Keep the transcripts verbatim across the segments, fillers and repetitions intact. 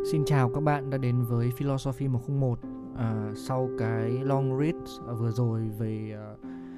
Xin chào các bạn đã đến với Philosophy một không một. à, Sau cái long read vừa rồi về uh,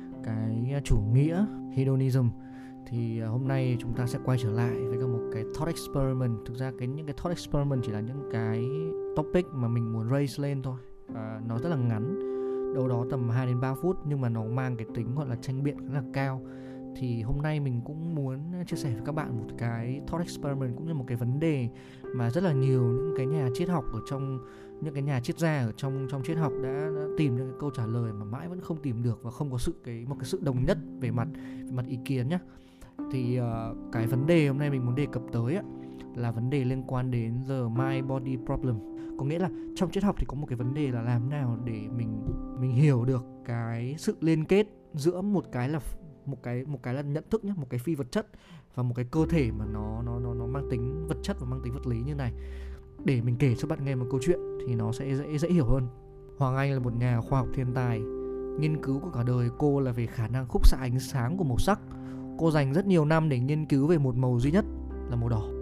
cái chủ nghĩa hedonism, thì uh, hôm nay chúng ta sẽ quay trở lại với một cái thought experiment. Thực ra cái những cái thought experiment chỉ là những cái topic mà mình muốn raise lên thôi. à, Nó rất là ngắn, đâu đó tầm hai đến ba phút, nhưng mà nó mang cái tính gọi là tranh biện rất là cao. Thì hôm nay mình cũng muốn chia sẻ với các bạn một cái thought experiment, cũng như một cái vấn đề mà rất là nhiều những cái nhà triết học ở trong những cái nhà triết gia ở trong trong triết học đã, đã tìm những cái câu trả lời mà mãi vẫn không tìm được, và không có sự cái một cái sự đồng nhất về mặt về mặt ý kiến nhé. Thì uh, cái vấn đề hôm nay mình muốn đề cập tới á, là vấn đề liên quan đến the mind body problem. Có nghĩa là trong triết học thì có một cái vấn đề là làm nào để mình mình hiểu được cái sự liên kết giữa một cái là một cái một cái là nhận thức nhé, một cái phi vật chất, và một cái cơ thể mà nó nó nó nó mang tính vật chất và mang tính vật lý như này. Để mình kể cho bạn nghe một câu chuyện thì nó sẽ dễ dễ hiểu hơn. Hoàng Anh là một nhà khoa học thiên tài. Nghiên cứu của cả đời cô là về khả năng khúc xạ ánh sáng của màu sắc. Cô dành rất nhiều năm để nghiên cứu về một màu duy nhất là màu đỏ.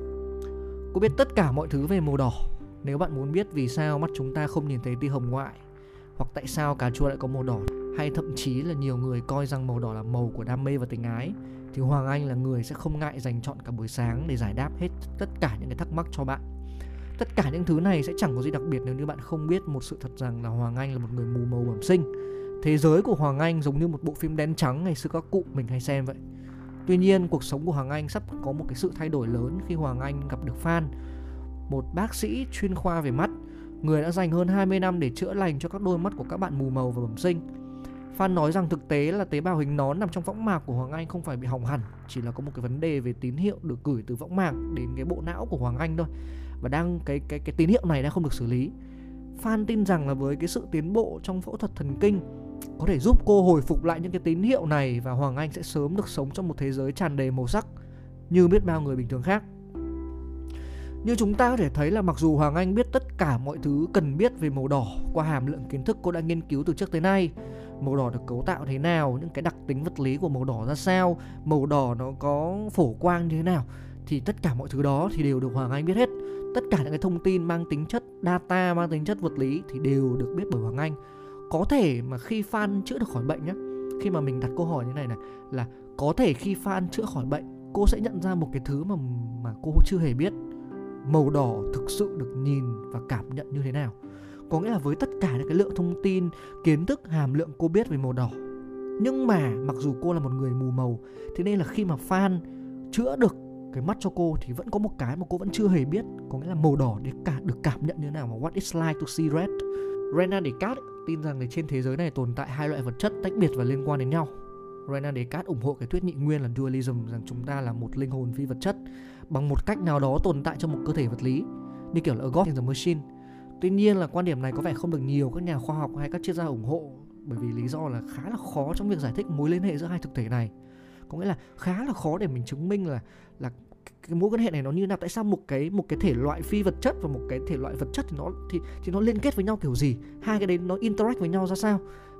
Cô biết tất cả mọi thứ về màu đỏ. Nếu bạn muốn biết vì sao mắt chúng ta không nhìn thấy tia hồng ngoại, hoặc tại sao cà chua lại có màu đỏ, hay thậm chí là nhiều người coi rằng màu đỏ là màu của đam mê và tình ái, thì Hoàng Anh là người sẽ không ngại dành trọn cả buổi sáng để giải đáp hết tất cả những cái thắc mắc cho bạn. Tất cả những thứ này sẽ chẳng có gì đặc biệt nếu như bạn không biết một sự thật rằng là Hoàng Anh là một người mù màu bẩm sinh. Thế giới của Hoàng Anh giống như một bộ phim đen trắng ngày xưa các cụ mình hay xem vậy. Tuy nhiên, cuộc sống của Hoàng Anh sắp có một cái sự thay đổi lớn khi Hoàng Anh gặp được Phan, một bác sĩ chuyên khoa về mắt, người đã dành hơn hai mươi năm để chữa lành cho các đôi mắt của các bạn mù màu và bẩm sinh. Phan nói rằng thực tế là tế bào hình nón nằm trong võng mạc của Hoàng Anh không phải bị hỏng hẳn, chỉ là có một cái vấn đề về tín hiệu được gửi từ võng mạc đến cái bộ não của Hoàng Anh thôi, và đang cái cái cái tín hiệu này đang không được xử lý. Phan tin rằng là với cái sự tiến bộ trong phẫu thuật thần kinh có thể giúp cô hồi phục lại những cái tín hiệu này, và Hoàng Anh sẽ sớm được sống trong một thế giới tràn đầy màu sắc như biết bao người bình thường khác. Như chúng ta có thể thấy là mặc dù Hoàng Anh biết tất cả mọi thứ cần biết về màu đỏ qua hàm lượng kiến thức cô đã nghiên cứu từ trước tới nay, màu đỏ được cấu tạo thế nào, những cái đặc tính vật lý của màu đỏ ra sao, màu đỏ nó có phổ quang như thế nào, thì tất cả mọi thứ đó thì đều được Hoàng Anh biết hết. Tất cả những cái thông tin mang tính chất data, mang tính chất vật lý thì đều được biết bởi Hoàng Anh. Có thể mà khi Phan chữa được khỏi bệnh nhé, khi mà mình đặt câu hỏi như này này, là có thể khi Phan chữa khỏi bệnh, cô sẽ nhận ra một cái thứ mà, mà cô chưa hề biết. Màu đỏ thực sự được nhìn và cảm nhận như thế nào. Có nghĩa là với tất cả những cái lượng thông tin, kiến thức, hàm lượng cô biết về màu đỏ, nhưng mà mặc dù cô là một người mù màu, thế nên là khi mà Phan chữa được cái mắt cho cô thì vẫn có một cái mà cô vẫn chưa hề biết. Có nghĩa là màu đỏ để cả được cảm nhận như thế nào, mà what it's like to see red. René Descartes tin rằng là trên thế giới này tồn tại hai loại vật chất tách biệt và liên quan đến nhau. René Descartes ủng hộ cái thuyết nhị nguyên là dualism, rằng chúng ta là một linh hồn phi vật chất bằng một cách nào đó tồn tại trong một cơ thể vật lý, như kiểu là a God in the machine. Tuy nhiên là quan điểm này có vẻ không được nhiều các nhà khoa học hay các triết gia ủng hộ, bởi vì lý do là khá là khó trong việc giải thích mối liên hệ giữa hai thực thể này. Có nghĩa là khá là khó để mình chứng minh là là cái mối quan hệ này nó như thế nào. Tại sao một cái một cái thể loại phi vật chất và một cái thể loại vật chất thì nó thì thì nó liên kết với nhau kiểu gì? Hai cái đấy nó interact với nhau ra sao?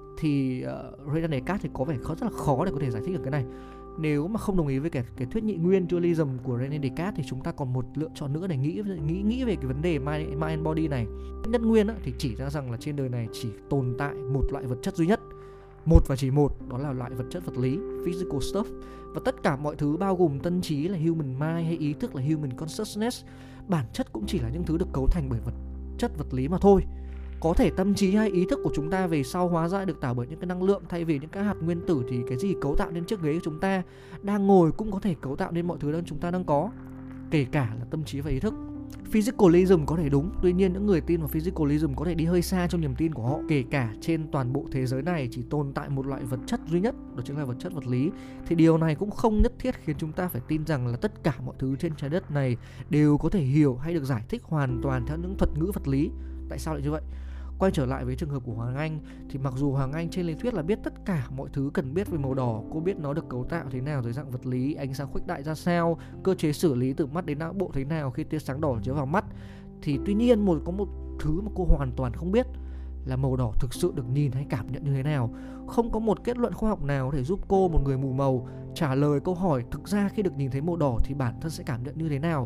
Thì uh, René Descartes thì có vẻ rất là khó để có thể giải thích được cái này. Nếu mà không đồng ý với cái, cái thuyết nhị nguyên dualism của René Descartes thì chúng ta còn một lựa chọn nữa để nghĩ nghĩ nghĩ về cái vấn đề mind, mind and body này. Nhất nguyên á, thì chỉ ra rằng là trên đời này chỉ tồn tại một loại vật chất duy nhất, một và chỉ một, đó là loại vật chất vật lý, physical stuff. Và tất cả mọi thứ bao gồm tâm trí là human mind, hay ý thức là human consciousness, bản chất cũng chỉ là những thứ được cấu thành bởi vật chất vật lý mà thôi. Có thể tâm trí hay ý thức của chúng ta về sau hóa ra được tạo bởi những cái năng lượng thay vì những cái hạt nguyên tử, thì cái gì cấu tạo nên chiếc ghế của chúng ta đang ngồi cũng có thể cấu tạo nên mọi thứ đang chúng ta đang có, kể cả là tâm trí và ý thức. Physicalism có thể đúng, tuy nhiên những người tin vào physicalism có thể đi hơi xa trong niềm tin của họ. Kể cả trên toàn bộ thế giới này chỉ tồn tại một loại vật chất duy nhất, đó chính là vật chất vật lý, thì điều này cũng không nhất thiết khiến chúng ta phải tin rằng là tất cả mọi thứ trên trái đất này đều có thể hiểu hay được giải thích hoàn toàn theo những thuật ngữ vật lý. Tại sao lại như vậy? Quay trở lại với trường hợp của Hoàng Anh, thì mặc dù Hoàng Anh trên lý thuyết là biết tất cả mọi thứ cần biết về màu đỏ, cô biết nó được cấu tạo thế nào dưới dạng vật lý, ánh sáng khuếch đại ra sao, cơ chế xử lý từ mắt đến não bộ thế nào khi tia sáng đỏ chiếu vào mắt, thì tuy nhiên một có một thứ mà cô hoàn toàn không biết là màu đỏ thực sự được nhìn hay cảm nhận như thế nào. Không có một kết luận khoa học nào có thể giúp cô, một người mù màu, trả lời câu hỏi thực ra khi được nhìn thấy màu đỏ thì bản thân sẽ cảm nhận như thế nào.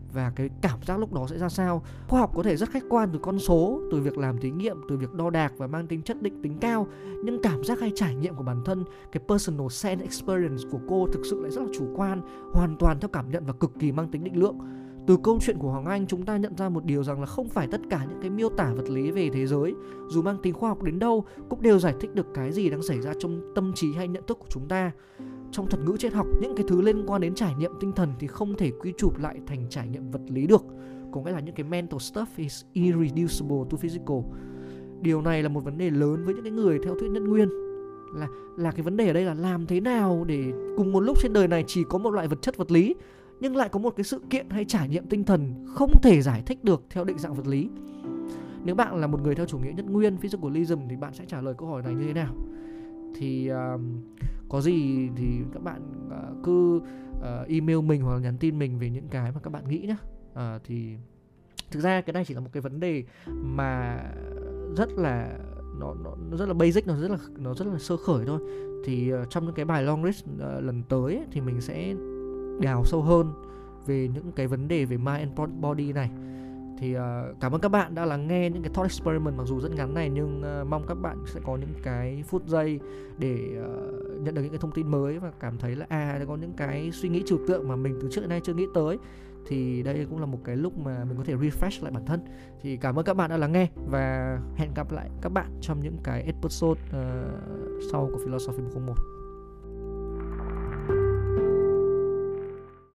và cái cảm giác lúc đó sẽ ra sao. Khoa học có thể rất khách quan từ con số, từ việc làm thí nghiệm, từ việc đo đạc và mang tính chất định tính cao, nhưng cảm giác hay trải nghiệm của bản thân, cái personal sense experience của cô thực sự lại rất là chủ quan, hoàn toàn theo cảm nhận và cực kỳ mang tính định lượng. Từ câu chuyện của Hoàng Anh, chúng ta nhận ra một điều rằng là không phải tất cả những cái miêu tả vật lý về thế giới, dù mang tính khoa học đến đâu, cũng đều giải thích được cái gì đang xảy ra trong tâm trí hay nhận thức của chúng ta. Trong thuật ngữ triết học, những cái thứ liên quan đến trải nghiệm tinh thần thì không thể quy chụp lại thành trải nghiệm vật lý được. Có nghĩa là những cái mental stuff is irreducible to physical. Điều này là một vấn đề lớn với những cái người theo thuyết nhân nguyên. Là, là cái vấn đề ở đây là làm thế nào để cùng một lúc trên đời này chỉ có một loại vật chất vật lý, nhưng lại có một cái sự kiện hay trải nghiệm tinh thần không thể giải thích được theo định dạng vật lý. Nếu bạn là một người theo chủ nghĩa nhất nguyên, physicalism, thì bạn sẽ trả lời câu hỏi này như thế nào? Thì uh, có gì thì các bạn uh, cứ uh, email mình hoặc là nhắn tin mình về những cái mà các bạn nghĩ nhé. uh, Thì thực ra cái này chỉ là một cái vấn đề mà rất là nó, nó rất là basic, nó rất là nó rất là sơ khởi thôi. Thì uh, trong những cái bài long read uh, lần tới ấy, thì mình sẽ đào sâu hơn về những cái vấn đề về mind and body này. Thì uh, cảm ơn các bạn đã lắng nghe những cái thought experiment mặc dù rất ngắn này, nhưng uh, mong các bạn sẽ có những cái phút giây để uh, nhận được những cái thông tin mới và cảm thấy là à có những cái suy nghĩ trừu tượng mà mình từ trước đến nay chưa nghĩ tới. Thì đây cũng là một cái lúc mà mình có thể refresh lại bản thân. Thì cảm ơn các bạn đã lắng nghe và hẹn gặp lại các bạn trong những cái episode uh, sau của Philosophy một không một.